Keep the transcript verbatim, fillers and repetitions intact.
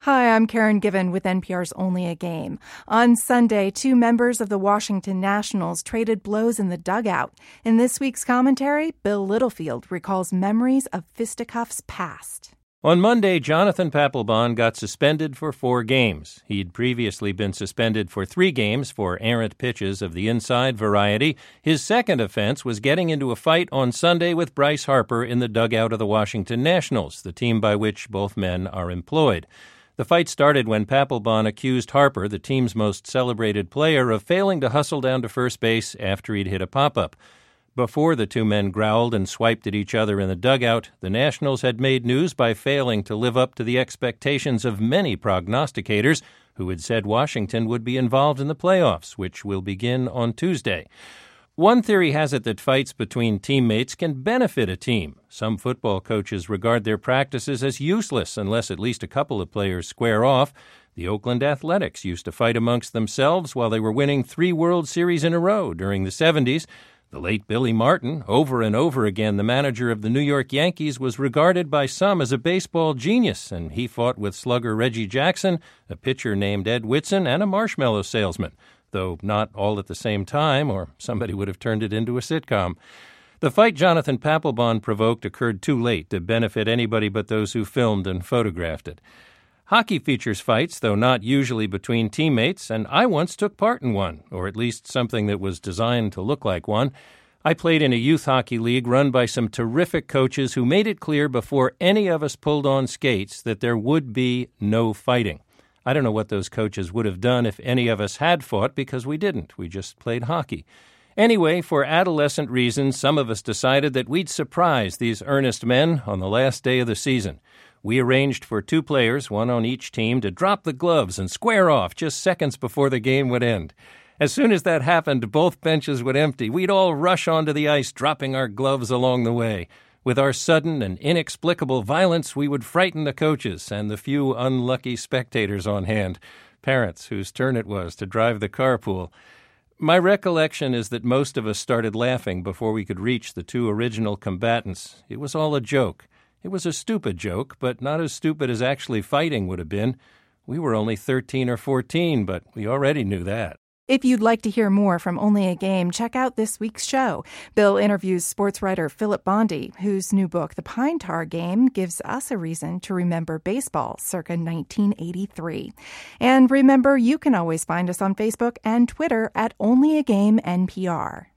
Hi, I'm Karen Given with N P R's Only a Game. On Sunday, two members of the Washington Nationals traded blows in the dugout. In this week's commentary, Bill Littlefield recalls memories of fisticuffs past. On Monday, Jonathan Papelbon got suspended for four games. He'd previously been suspended for three games for errant pitches of the inside variety. His second offense was getting into a fight on Sunday with Bryce Harper in the dugout of the Washington Nationals, the team by which both men are employed. The fight started when Papelbon accused Harper, the team's most celebrated player, of failing to hustle down to first base after he'd hit a pop-up. Before the two men growled and swiped at each other in the dugout, the Nationals had made news by failing to live up to the expectations of many prognosticators who had said Washington would be involved in the playoffs, which will begin on Tuesday. One theory has it that fights between teammates can benefit a team. Some football coaches regard their practices as useless unless at least a couple of players square off. The Oakland Athletics used to fight amongst themselves while they were winning three World Series in a row during the seventies. The late Billy Martin, over and over again the manager of the New York Yankees, was regarded by some as a baseball genius, and he fought with slugger Reggie Jackson, a pitcher named Ed Whitson, and a marshmallow salesman, though not all at the same time, or somebody would have turned it into a sitcom. The fight Jonathan Papelbon provoked occurred too late to benefit anybody but those who filmed and photographed it. Hockey features fights, though not usually between teammates, and I once took part in one, or at least something that was designed to look like one. I played in a youth hockey league run by some terrific coaches who made it clear before any of us pulled on skates that there would be no fighting. I don't know what those coaches would have done if any of us had fought, because we didn't. We just played hockey. Anyway, for adolescent reasons, some of us decided that we'd surprise these earnest men on the last day of the season. We arranged for two players, one on each team, to drop the gloves and square off just seconds before the game would end. As soon as that happened, both benches would empty. We'd all rush onto the ice, dropping our gloves along the way. With our sudden and inexplicable violence, we would frighten the coaches and the few unlucky spectators on hand, parents whose turn it was to drive the carpool. My recollection is that most of us started laughing before we could reach the two original combatants. It was all a joke. It was a stupid joke, but not as stupid as actually fighting would have been. We were only thirteen or fourteen, but we already knew that. If you'd like to hear more from Only a Game, check out this week's show. Bill interviews sports writer Philip Bondi, whose new book, The Pine Tar Game, gives us a reason to remember baseball circa nineteen eighty-three. And remember, you can always find us on Facebook and Twitter at Only a Game N P R.